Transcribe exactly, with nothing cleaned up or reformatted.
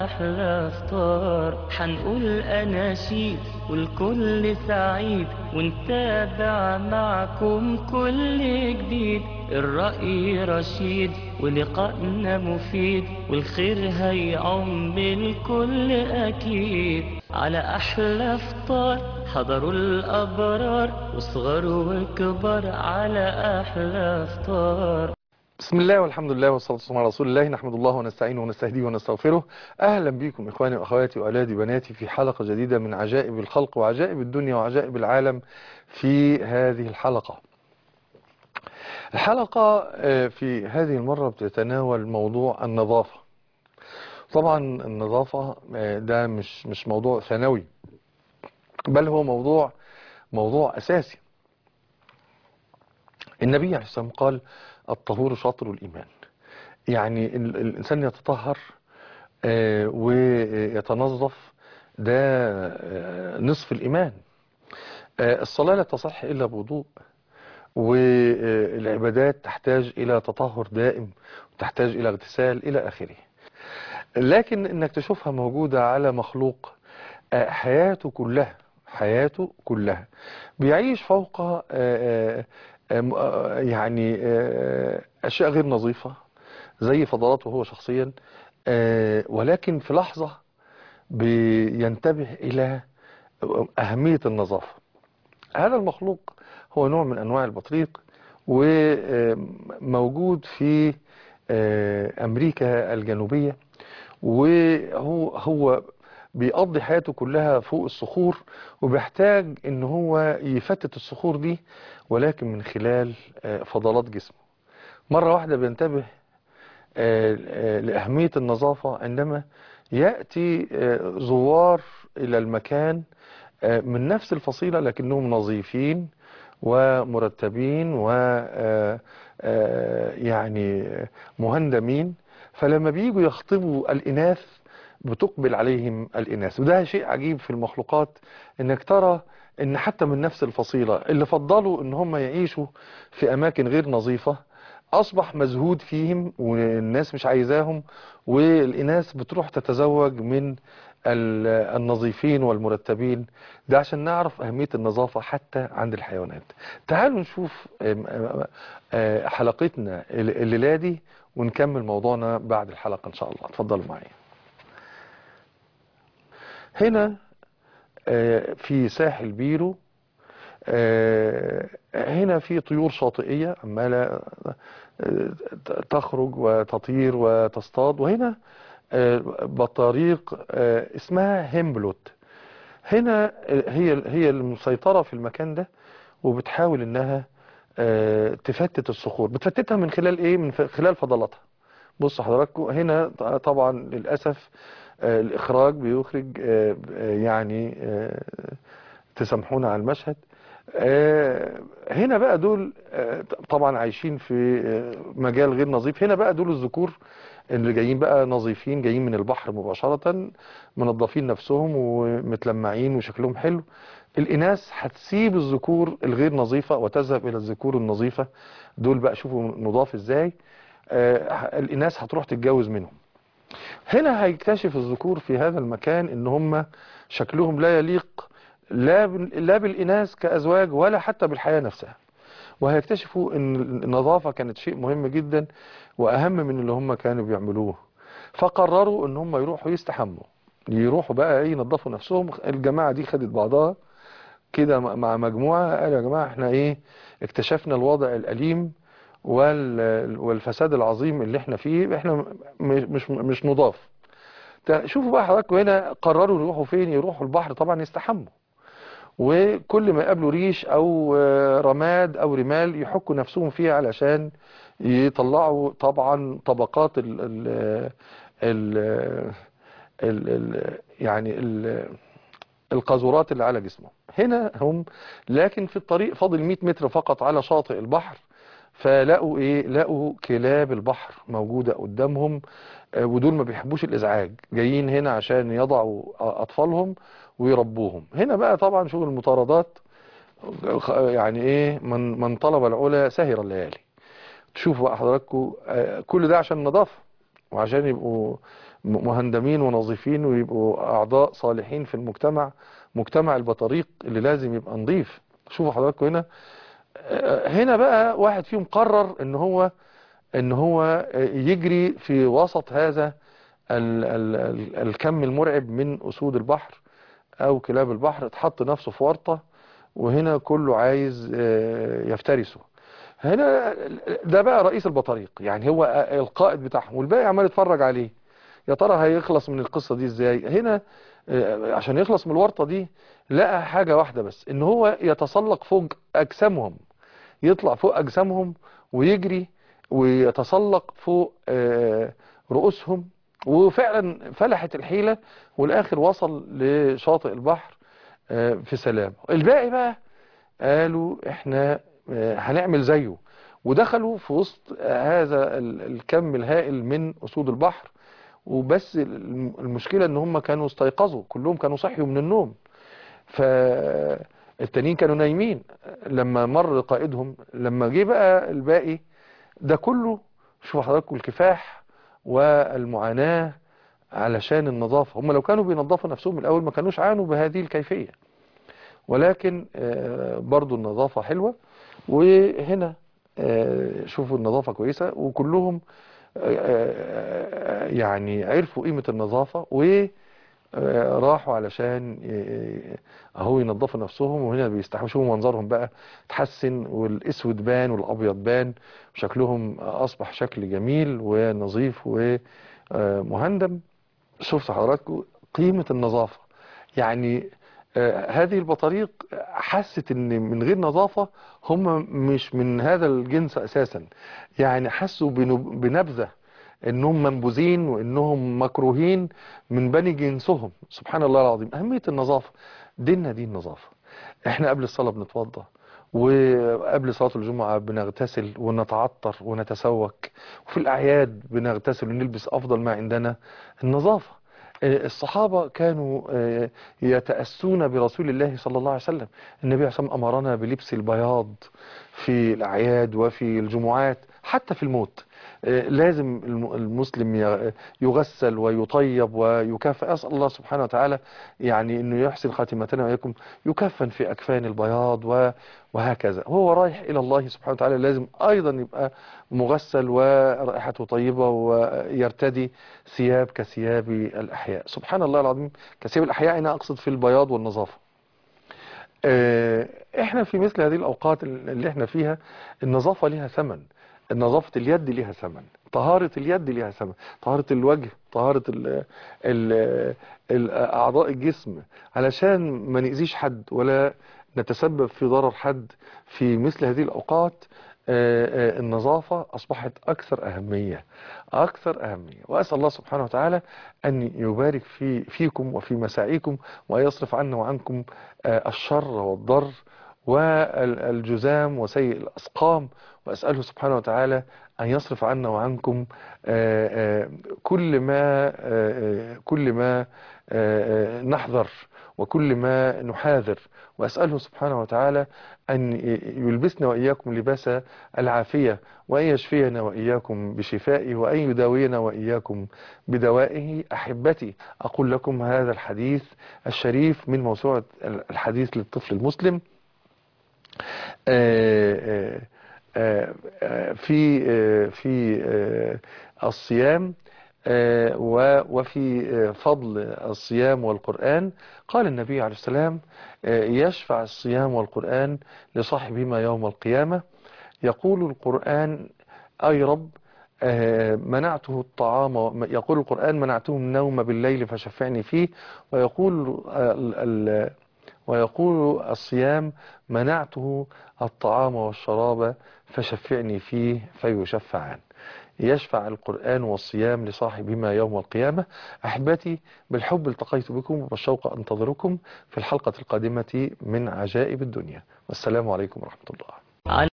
أحلى فطار حنقول أناشيد والكل سعيد ونتابع معكم كل جديد. الرأي رشيد ولقائنا مفيد والخير هيعم الكل أكيد. على أحلى فطار حضروا الأبرار وصغار وكبار على أحلى فطار. بسم الله والحمد لله والصلاة والسلام على رسول الله. نحمد الله ونستعينه ونستهديه ونستغفره. أهلا بكم إخواني وأخواتي وأولادي وبناتي في حلقة جديدة من عجائب الخلق وعجائب الدنيا وعجائب العالم. في هذه الحلقة الحلقة في هذه المرة بتتناول موضوع النظافة. طبعا النظافة ده مش مش موضوع ثانوي، بل هو موضوع موضوع أساسي. النبي عليه الصلاة والسلام قال: الطهور شطر الإيمان. يعني الإنسان يتطهر ويتنظف، ده نصف الإيمان. الصلاة لا تصح إلا بوضوء، والعبادات تحتاج إلى تطهر دائم وتحتاج إلى اغتسال إلى آخره. لكن إنك تشوفها موجودة على مخلوق حياته كلها حياته كلها بيعيش فوق يعني أشياء غير نظيفة زي فضلاته هو شخصيا، ولكن في لحظة بينتبه إلى أهمية النظافة. هذا المخلوق هو نوع من أنواع البطريق، وموجود في أمريكا الجنوبية، وهو هو بيقضي حياته كلها فوق الصخور، وبيحتاج ان هو يفتت الصخور دي ولكن من خلال فضلات جسمه. مرة واحدة بينتبه لأهمية النظافة عندما يأتي زوار إلى المكان من نفس الفصيلة لكنهم نظيفين ومرتبين و يعني مهندمين. فلما بييجوا يخطبوا الإناث بتقبل عليهم الإناث. وده شيء عجيب في المخلوقات، انك ترى ان حتى من نفس الفصيلة اللي فضلوا ان هم يعيشوا في اماكن غير نظيفة اصبح مزهود فيهم والناس مش عايزاهم، والإناث بتروح تتزوج من النظيفين والمرتبين. ده عشان نعرف أهمية النظافة حتى عند الحيوانات. تعالوا نشوف حلقتنا الليلة دي ونكمل موضوعنا بعد الحلقة إن شاء الله. اتفضلوا معي. هنا في ساحل بيرو، هنا في طيور شاطئية عمالة تخرج وتطير وتصطاد، وهنا بطاريق اسمها هيمبلوت. هنا هي هي المسيطرة في المكان ده، وبتحاول انها تفتت الصخور. بتفتتها من خلال ايه؟ من خلال فضلاتها. بص حضراتكم هنا طبعا للأسف الإخراج بيخرج يعني تسامحونا على المشهد. هنا بقى دول طبعا عايشين في مجال غير نظيف. هنا بقى دول الذكور اللي جايين بقى نظيفين، جايين من البحر مباشرة، منظفين نفسهم ومتلمعين وشكلهم حلو. الإناث هتسيب الذكور الغير نظيفة وتذهب إلى الذكور النظيفة. دول بقى شوفوا نضاف إزاي. الإناث هتروح تتجوز منهم. هنا هيكتشف الذكور في هذا المكان ان هم شكلهم لا يليق لا لا بالإناث كأزواج ولا حتى بالحياة نفسها، وهيكتشفوا ان النظافة كانت شيء مهم جدا واهم من اللي هم كانوا بيعملوه. فقرروا ان هم يروحوا يستحموا، يروحوا بقى ايه ينظفوا نفسهم. الجماعة دي خدت بعضها كده مع مجموعة، قالوا يا جماعة احنا ايه اكتشفنا الوضع الأليم والفساد العظيم اللي احنا فيه، احنا مش مش نضاف. شوفوا بقى حضراتكم هنا قرروا يروحوا فين؟ يروحوا البحر طبعا يستحموا، وكل ما يقابلوا ريش او رماد او رمال يحكوا نفسهم فيها علشان يطلعوا طبعا طبقات ال ال ال ال ال يعني ال القاذورات اللي على جسمهم. هنا هم لكن في الطريق فاضل مئة متر فقط على شاطئ البحر، فلقوا ايه؟ لقوا كلاب البحر موجودة قدامهم، ودول ما بيحبوش الازعاج، جايين هنا عشان يضعوا اطفالهم ويربوهم. هنا بقى طبعا شغل المطاردات، يعني ايه من من طلب العلا سهر الليالي. تشوفوا بقى حضراتكم كل ده عشان النظافة وعشان يبقوا مهندمين ونظيفين ويبقوا أعضاء صالحين في المجتمع، مجتمع البطاريق اللي لازم يبقى نظيف. شوفوا حضراتكم هنا، هنا بقى واحد فيهم قرر ان هو ان هو يجري في وسط هذا ال ال ال الكم المرعب من أسود البحر أو كلاب البحر، اتحط نفسه في ورطة، وهنا كله عايز يفترسه. هنا ده بقى رئيس البطاريق، يعني هو القائد بتاعهم، والباقي عمال يتفرج عليه. يا ترى هيخلص من القصة دي ازاي؟ هنا عشان يخلص من الورطة دي لقى حاجة واحدة بس، ان هو يتسلق فوق أجسامهم، يطلع فوق أجسامهم ويجري ويتسلق فوق رؤوسهم. وفعلا فلحت الحيلة، والآخر وصل لشاطئ البحر في سلام. الباقي بقى قالوا احنا هنعمل زيه، ودخلوا في وسط هذا الكم الهائل من أسود البحر. وبس المشكلة ان هم كانوا استيقظوا، كلهم كانوا صحيوا من النوم، فالتانيين كانوا نايمين لما مر قائدهم. لما جه بقى الباقي ده كله، شوفوا حضراتكم الكفاح والمعاناة علشان النظافة. هم لو كانوا بينظفوا نفسهم الأول ما كانوش عانوا بهذه الكيفية، ولكن برضو النظافة حلوة. وهنا شوفوا النظافة كويسة، وكلهم يعني عرفوا قيمة النظافة وراحوا علشان اهو ينظفوا نفسهم. وهنا بيستحموا، شوفوا منظرهم بقى اتحسن، والاسود بان والابيض بان، وشكلهم اصبح شكل جميل ونظيف ومهندم. شفتوا حضراتكم قيمة النظافة؟ يعني آه هذه البطاريق حست ان من غير نظافة هم مش من هذا الجنس اساسا، يعني حسوا بنبذة انهم منبوذين وانهم مكروهين من بني جنسهم. سبحان الله العظيم، اهمية النظافة. ديننا دين نظافة. احنا قبل الصلاة بنتوضى، وقبل صلاة الجمعة بنغتسل ونتعطر ونتسوك، وفي الأعياد بنغتسل ونلبس أفضل ما عندنا النظافة. الصحابة كانوا يتأسون برسول الله صلى الله عليه وسلم. النبي عليه الصلاة والسلام أمرنا بلبس البياض في الأعياد وفي الجمعات، حتى في الموت لازم المسلم يغسل ويطيب ويكافئ. أسأل الله سبحانه وتعالى يعني أنه يحسن خاتمتنا وإياكم، يكفن في أكفان البياض وهكذا. هو رايح إلى الله سبحانه وتعالى لازم أيضا يبقى مغسل ورائحته طيبة، ويرتدي ثياب كثياب الأحياء. سبحان الله العظيم، كثياب الأحياء أنا أقصد في البياض والنظافة. احنا في مثل هذه الأوقات اللي احنا فيها النظافة لها ثمن. نظافة اليد لها ثمن، طهارة اليد لها ثمن، طهارة الوجه، طهارة ال ال ال أعضاء الجسم، علشان ما نأذيش حد ولا نتسبب في ضرر حد. في مثل هذه الأوقات النظافة أصبحت أكثر أهمية، أكثر أهمية. وأسأل الله سبحانه وتعالى أن يبارك في فيكم وفي مساعيكم، وأن يصرف عنا وعنكم الشر والضر والجذام وسيء الأسقام. وأسأله سبحانه وتعالى أن يصرف عنا وعنكم كل ما كل ما نحذر وكل ما نحاذر. وأسأله سبحانه وتعالى أن يلبسنا وإياكم لباس العافية، وأن يشفينا وإياكم بشفائه، وأن يداوينا وإياكم بدوائه. أحبتي، أقول لكم هذا الحديث الشريف من موسوعة الحديث للطفل المسلم في في الصيام وفي فضل الصيام والقرآن. قال النبي عليه السلام: يشفع الصيام والقرآن لصاحبهما يوم القيامة. يقول القرآن: أي رب منعته الطعام، يقول القرآن: منعته النوم بالليل فشفعني فيه. ويقول ويقول الصيام: منعته الطعام والشراب فشفعني فيه فيشفعان. يشفع القرآن والصيام لصاحبهما يوم القيامة. أحبتي، بالحب التقيت بكم، وبالشوق أنتظركم في الحلقة القادمة من عجائب الدنيا. والسلام عليكم ورحمة الله.